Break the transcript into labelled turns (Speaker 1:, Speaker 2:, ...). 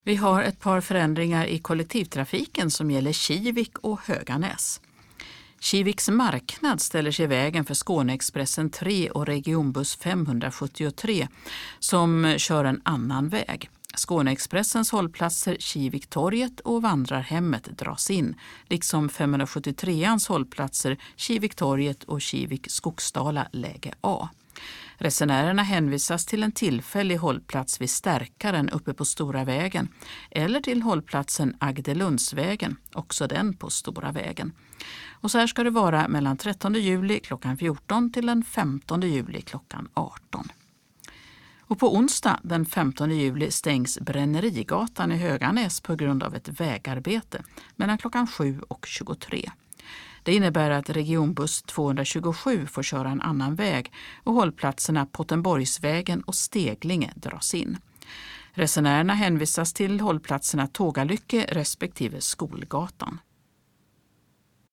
Speaker 1: Vi har ett par förändringar i kollektivtrafiken som gäller Kivik och Höganäs. Kiviks marknad ställer sig i vägen för Skåneexpressen 3 och regionbuss 573 som kör en annan väg. Skåneexpressens hållplatser Kiviktorget och Vandrarhemmet dras in, liksom 573ans hållplatser Kiviktorget och Kivik Skogsdala läge A. Resenärerna hänvisas till en tillfällig hållplats vid Stärkaren uppe på Stora vägen eller till hållplatsen Agdelundsvägen, också den på Stora vägen. Och så här ska det vara mellan 13 juli klockan 14 till den 15 juli klockan 18. Och på onsdag den 15 juli stängs Brännerigatan i Höganäs på grund av ett vägarbete mellan klockan 7 och 23. Det innebär att regionbuss 227 får köra en annan väg och hållplatserna Pottenborgsvägen och Steglinge dras in. Resenärerna hänvisas till hållplatserna Tågalycke respektive Skolgatan.